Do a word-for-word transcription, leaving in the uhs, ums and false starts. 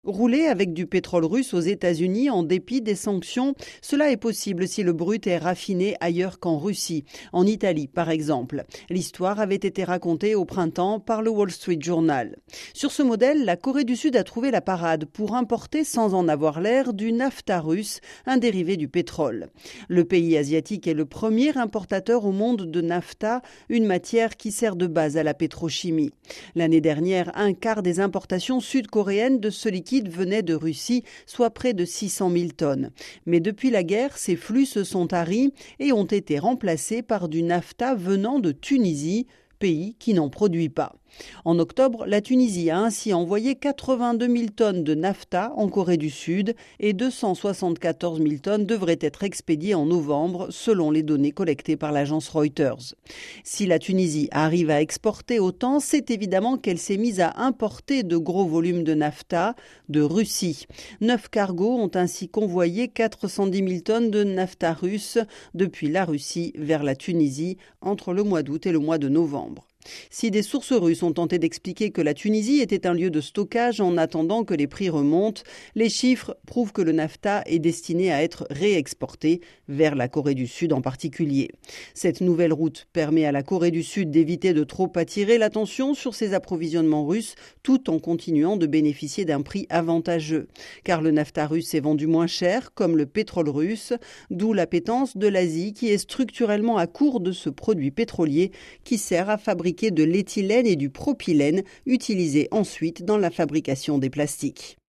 Rouler avec du pétrole russe aux États-Unis en dépit des sanctions, cela est possible si le brut est raffiné ailleurs qu'en Russie, en Italie par exemple. L'histoire avait été racontée au printemps par le Wall Street Journal. Sur ce modèle, la Corée du Sud a trouvé la parade pour importer sans en avoir l'air du naphta russe, un dérivé du pétrole. Le pays asiatique est le premier importateur au monde de naphta, une matière qui sert de base à la pétrochimie. L'année dernière, un quart des importations sud-coréennes de ce liquide venait de Russie, soit près de six cent mille tonnes. Mais depuis la guerre, ces flux se sont taris et ont été remplacés par du naphta venant de Tunisie, pays qui n'en produit pas. En octobre, la Tunisie a ainsi envoyé quatre-vingt-deux mille tonnes de naphta en Corée du Sud et deux cent soixante-quatorze mille tonnes devraient être expédiées en novembre, selon les données collectées par l'agence Reuters. Si la Tunisie arrive à exporter autant, c'est évidemment qu'elle s'est mise à importer de gros volumes de naphta de Russie. Neuf cargos ont ainsi convoyé quatre cent dix mille tonnes de naphta russe depuis la Russie vers la Tunisie entre le mois d'août et le mois de novembre. Si des sources russes ont tenté d'expliquer que la Tunisie était un lieu de stockage en attendant que les prix remontent, les chiffres prouvent que le naphta est destiné à être réexporté vers la Corée du Sud en particulier. Cette nouvelle route permet à la Corée du Sud d'éviter de trop attirer l'attention sur ses approvisionnements russes tout en continuant de bénéficier d'un prix avantageux. Car le naphta russe est vendu moins cher, comme le pétrole russe, d'où l'appétence de l'Asie qui est structurellement à court de ce produit pétrolier qui sert à fabriquer de l'éthylène et du propylène utilisés ensuite dans la fabrication des plastiques.